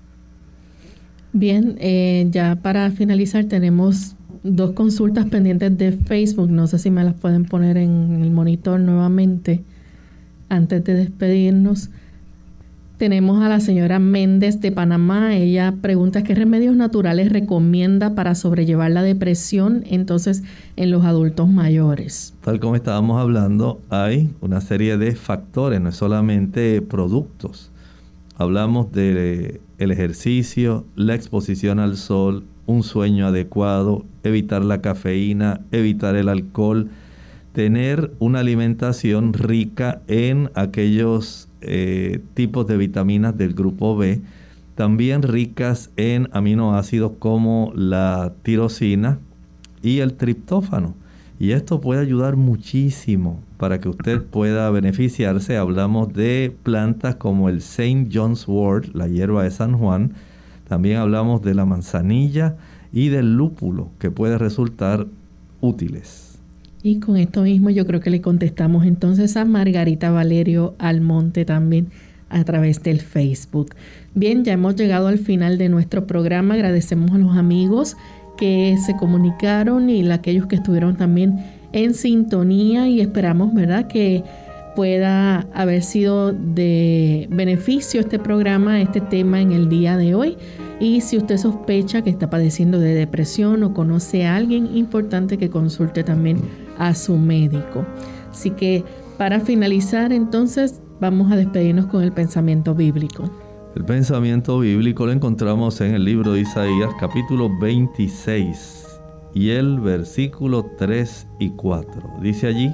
Bien, eh, ya para finalizar tenemos dos consultas pendientes de Facebook. No sé si me las pueden poner en el monitor nuevamente antes de despedirnos. Tenemos a la señora Méndez de Panamá. Ella pregunta qué remedios naturales recomienda para sobrellevar la depresión entonces en los adultos mayores. Tal como estábamos hablando, hay una serie de factores, no es solamente productos. Hablamos del ejercicio, la exposición al sol, un sueño adecuado, evitar la cafeína, evitar el alcohol, tener una alimentación rica en aquellos Eh, tipos de vitaminas del grupo B, también ricas en aminoácidos como la tirosina y el triptófano. Y esto puede ayudar muchísimo para que usted pueda beneficiarse. Hablamos de plantas como el Saint John's wort, la hierba de San Juan. También hablamos de la manzanilla y del lúpulo, que puede resultar útiles. Y con esto mismo yo creo que le contestamos entonces a Margarita Valerio Almonte también a través del Facebook. Bien, ya hemos llegado al final de nuestro programa. Agradecemos a los amigos que se comunicaron y a aquellos que estuvieron también en sintonía y esperamos, ¿verdad?, que pueda haber sido de beneficio este programa, este tema en el día de hoy. Y si usted sospecha que está padeciendo de depresión o conoce a alguien, importante que consulte también a su médico. Así que para finalizar, entonces, vamos a despedirnos con el pensamiento bíblico. El pensamiento bíblico lo encontramos en el libro de Isaías, capítulo veintiséis, y el versículo tres y cuatro. Dice allí: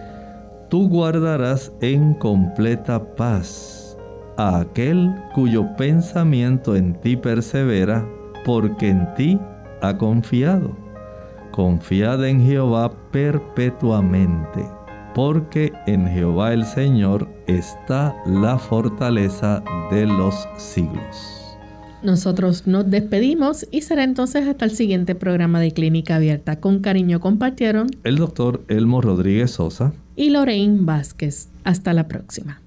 tú guardarás en completa paz a aquel cuyo pensamiento en ti persevera, porque en ti ha confiado. Confiad en Jehová perpetuamente, porque en Jehová el Señor está la fortaleza de los siglos. Nosotros nos despedimos y será entonces hasta el siguiente programa de Clínica Abierta. Con cariño compartieron el doctor Elmo Rodríguez Sosa y Lorraine Vázquez. Hasta la próxima.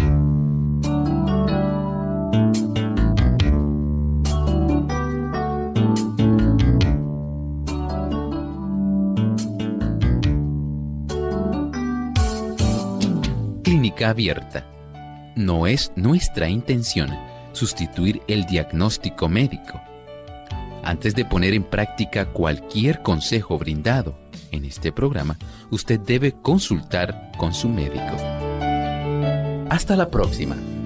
Clínica Abierta. No es nuestra intención sustituir el diagnóstico médico. Antes de poner en práctica cualquier consejo brindado en este programa, usted debe consultar con su médico. Hasta la próxima.